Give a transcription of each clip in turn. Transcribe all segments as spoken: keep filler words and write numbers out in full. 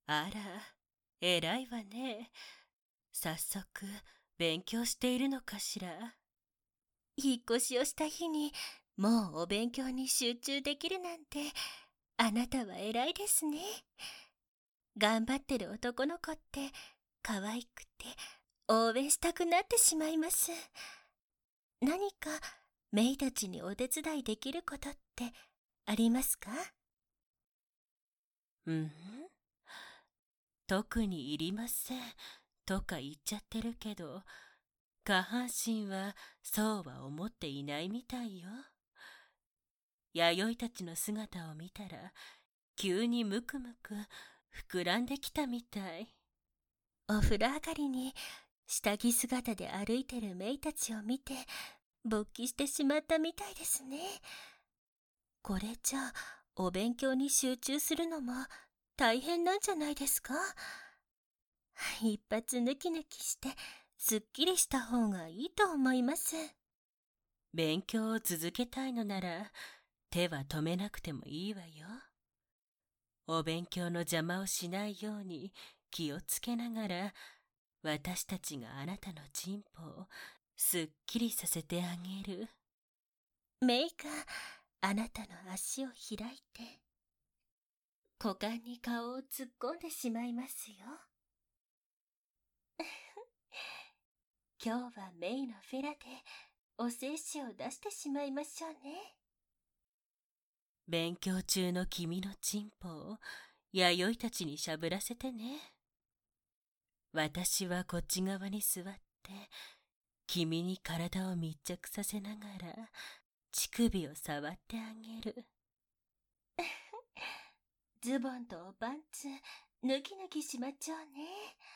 あら、偉いわね。早速、勉強しているのかしら。引っ越しをした日に、もうお勉強に集中できるなんて、あなたは偉いですね。頑張ってる男の子って、可愛くて、応援したくなってしまいます。何か、メイたちにお手伝いできることってありますか？うん、特にいりませんとか言っちゃってるけど、下半身はそうは思っていないみたいよ。弥生たちの姿を見たら、急にムクムク膨らんできたみたい。お風呂上がりに下着姿で歩いてるメイたちを見て勃起してしまったみたいですね。これじゃお勉強に集中するのも大変なんじゃないですか？一発抜き抜きしてすっきりした方がいいと思います。勉強を続けたいのなら手は止めなくてもいいわよ。お勉強の邪魔をしないように気をつけながら、私たちがあなたのチンポをすっきりさせてあげる。メイがあなたの足を開いて股間に顔を突っ込んでしまいますよ。今日はメイのフェラでお精子を出してしまいましょうね。勉強中の君のチンポを弥生たちにしゃぶらせてね。私はこっち側に座って君に体を密着させながら乳首を触ってあげる。ズボンとパンツ脱ぎ脱ぎしまっちゃうね。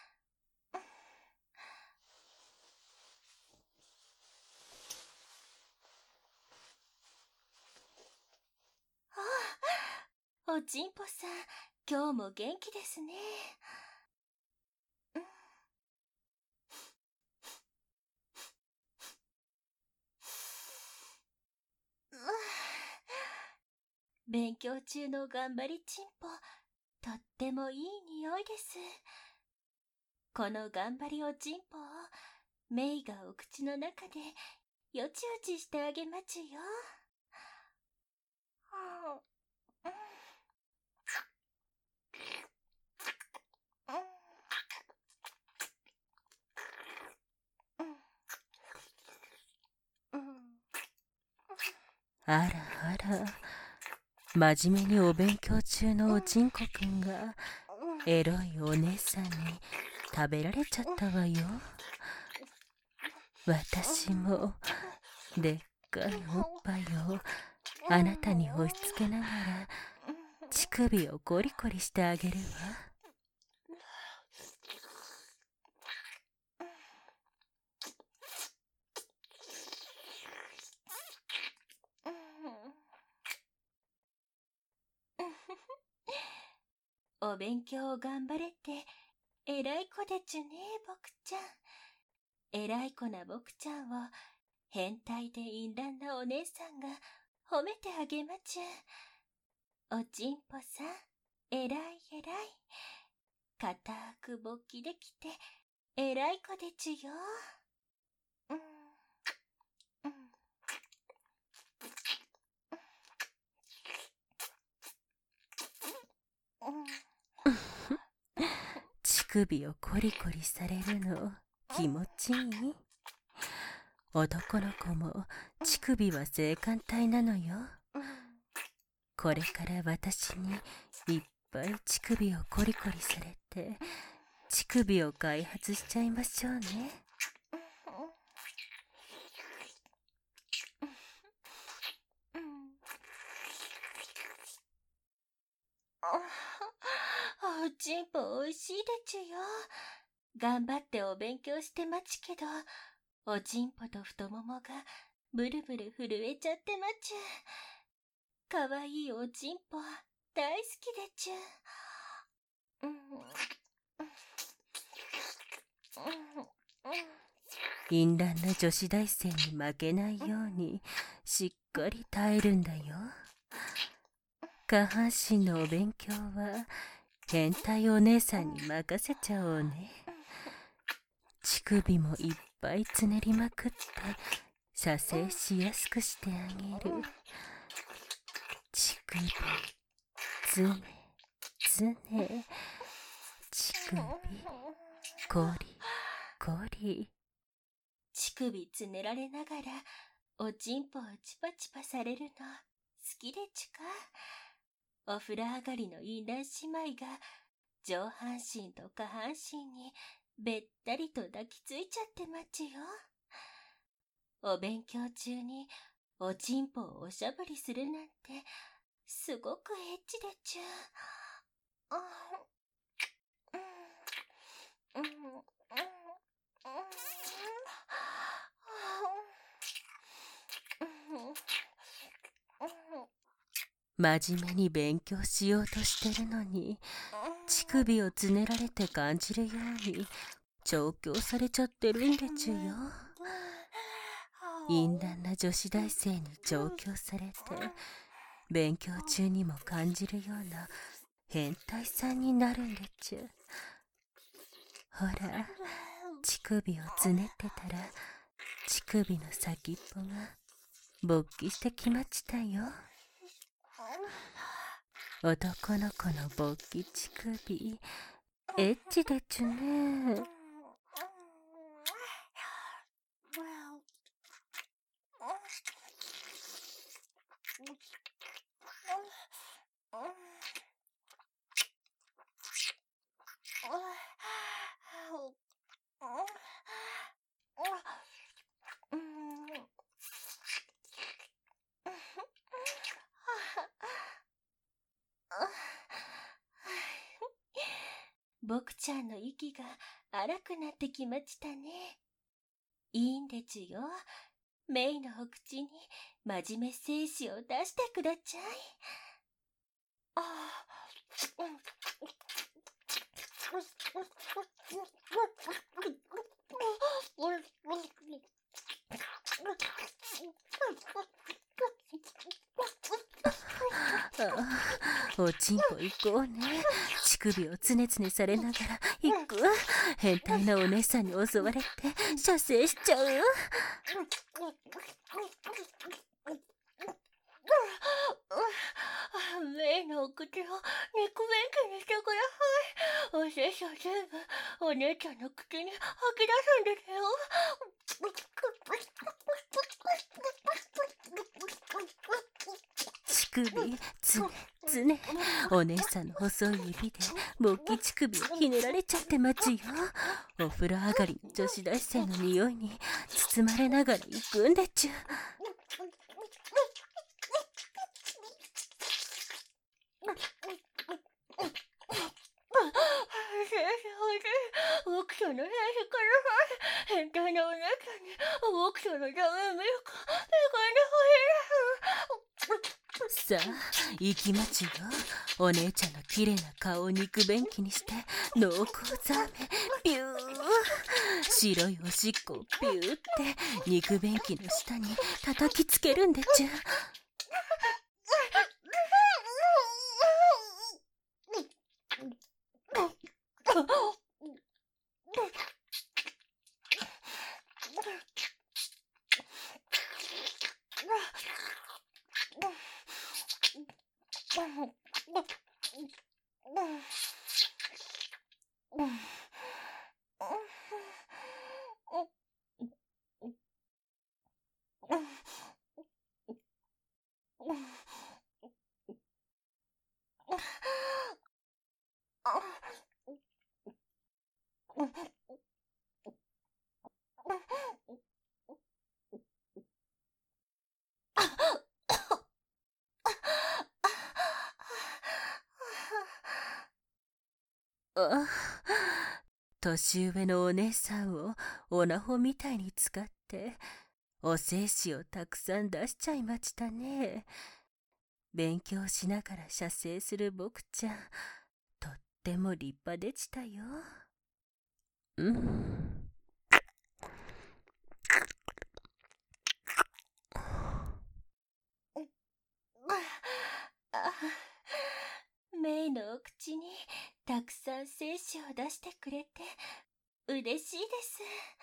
ああ、おちんぽさん、今日も元気ですね。勉強中の頑張りちんぽ、とってもいい匂いです。この頑張りおちんぽをメイがお口の中でよちよちしてあげまちゅよ。あらあら、真面目にお勉強中のおちんこくんがエロいお姉さんに食べられちゃったわよ。私もでっかいおっぱいをあなたに押し付けながら乳首をゴリゴリしてあげるわ。お勉強を頑張れって偉い子でちゅね、僕ちゃん。偉い子な僕ちゃんを変態で淫乱なお姉さんが褒めてあげまちゅ。おちんぽさん、偉い偉い。固く勃起できて偉い子でちゅよ。うんうん乳首をコリコリされるの気持ちいい？男の子も乳首は性感帯なのよ。これから私にいっぱい乳首をコリコリされて乳首を開発しちゃいましょうね。おちんぽおいしいでちゅよ。頑張ってお勉強してまちけど、おちんぽと太ももがブルブル震えちゃってまちゅ。かわいいおちんぽ大好きでちゅ。淫乱な女子大生に負けないようにしっかり耐えるんだよ。下半身のお勉強は変態お姉さんに任せちゃおうね。乳首もいっぱいつねりまくって射精しやすくしてあげる。乳首つねつね、乳首コリコリ。乳首つねられながらおちんぽをチパチパされるの好きでちゅか。お風呂上がりのインラン姉妹が上半身と下半身にべったりと抱きついちゃってまちよ。お勉強中におちんぽをおしゃぶりするなんてすごくエッチでちゅ。真面目に勉強しようとしてるのに乳首をつねられて感じるように調教されちゃってるんでちゅよ。淫乱な女子大生に調教されて勉強中にも感じるような変態さんになるんでちゅ。ほら、乳首をつねってたら乳首の先っぽが勃起してきましたよ。男の子の勃起乳首エッチでちゅね。僕ちゃんの息が荒くなってきましたね。いいんでちゅよ。メイのお口に真面目精子を出してくだちゃい。ああ、おちんぽ行こうね。乳首をつねつねされながら行く。変態なお姉さんに襲われて射精しちゃう。メイのお口を肉便器にしてください。お精子を全部お姉ちゃんの口に吐き出すんですよ。乳首つねつね、お姉さんの細い指で勃起乳首をひねられちゃってまちよ。お風呂上がりの女子大生の匂いに包まれながら行くんでちゅ。オークションの兵士から変態なお姉ちゃんにオークションのダメミルク恵んでほしいです。さあ行きまちよ。お姉ちゃんの綺麗な顔を肉便器にして濃厚ザーメピュー、白いおしっこをピューって肉便器の下に叩きつけるんでちゅ。あ、年上のお姉さんをオナホみたいに使ってお精子をたくさん出しちゃいましたね。勉強しながら射精する僕ちゃん、とっても立派でしたよ。うん。メイのお口にたくさん精子を出してくれて嬉しいです。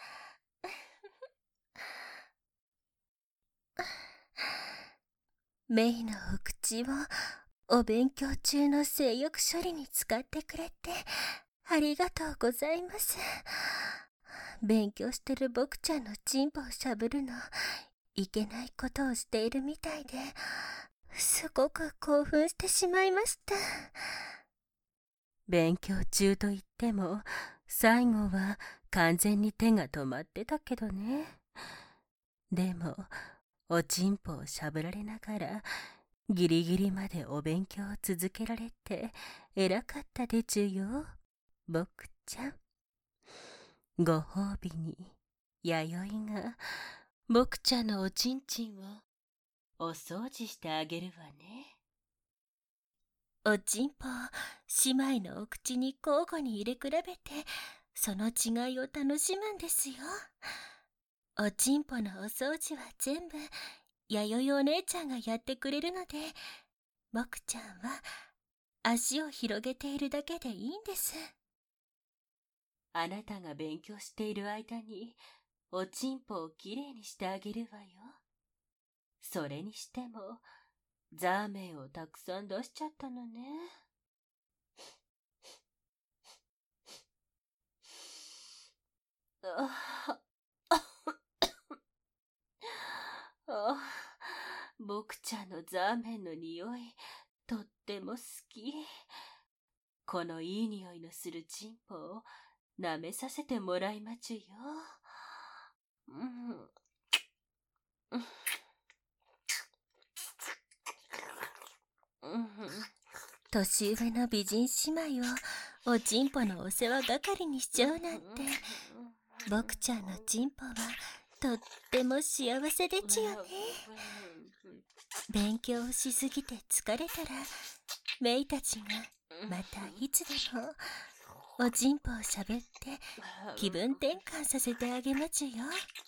メイのお口をお勉強中の性欲処理に使ってくれてありがとうございます。勉強してる僕ちゃんのチンポをしゃぶるのいけないことをしているみたいで、すごく興奮してしまいました。勉強中といっても最後は完全に手が止まってたけどね。でもおちんぽをしゃぶられながらギリギリまでお勉強を続けられて偉かったでちゅよ、僕ちゃん。ご褒美に弥生が僕ちゃんのおちんちんをお掃除してあげるわね。おちんぽを姉妹のお口に交互に入れ比べてその違いを楽しむんですよ。おちんぽのお掃除は全部弥生お姉ちゃんがやってくれるので、僕ちゃんは足を広げているだけでいいんです。あなたが勉強している間におちんぽをきれいにしてあげるわよ。それにしてもザーメンをたくさん出しちゃったのね。ああ、僕ちゃんのザーメンの匂いとっても好き。このいい匂いのするチンポを舐めさせてもらいまちゅよ。うんうん、年上の美人姉妹をおちんぽのお世話係にしちゃうなんて、僕ちゃんのちんぽはとっても幸せでちゅよね。勉強しすぎて疲れたらメイたちがまたいつでもおちんぽをしゃぶって気分転換させてあげまちゅよ。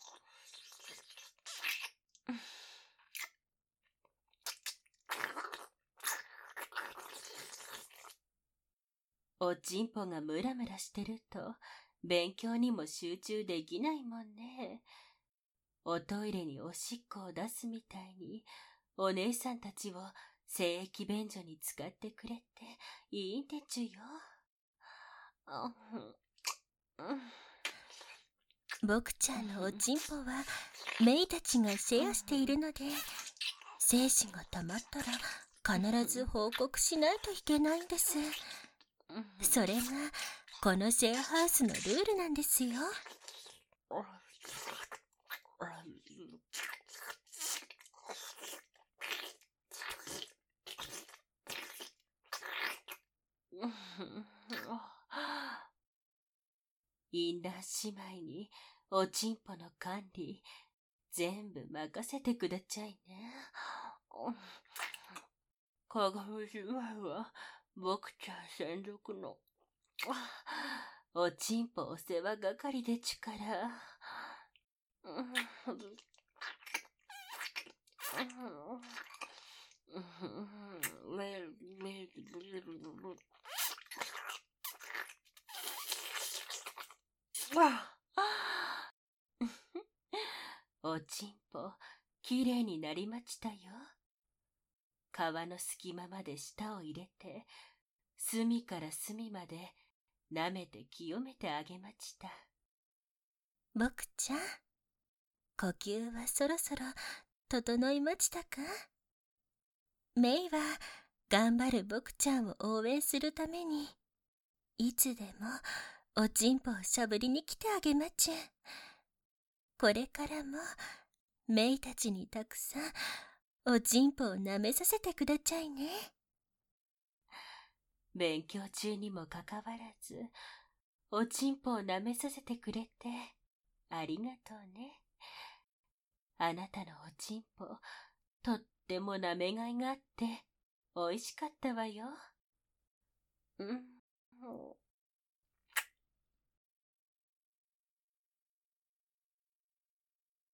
おちんぽがムラムラしてると勉強にも集中できないもんね。おトイレにおしっこを出すみたいにお姉さんたちを精液便所に使ってくれていいんでちゅよ。僕ちゃんのおちんぽはメイたちがシェアしているので、精子が溜まったら必ず報告しないといけないんです。それがこのシェアハウスのルールなんですよ。インナー姉妹におちんぽの管理全部任せてくだちゃいね。鏡姉妹は僕ちゃん専属のおちんぽお世話係でちゅから。おちんぽきれいになりましたよ。皮の隙間まで舌を入れて隅から隅まで舐めて清めてあげました。僕ちゃん、呼吸はそろそろ整いましたか？メイは頑張る僕ちゃんを応援するためにいつでもおちんぽをしゃぶりに来てあげまちゅ。これからもメイたちにたくさんおちんぽを舐めさせてくだちゃいね。勉強中にもかかわらずおちんぽを舐めさせてくれてありがとうね。あなたのおちんぽとっても舐めがいがあっておいしかったわよ。うん。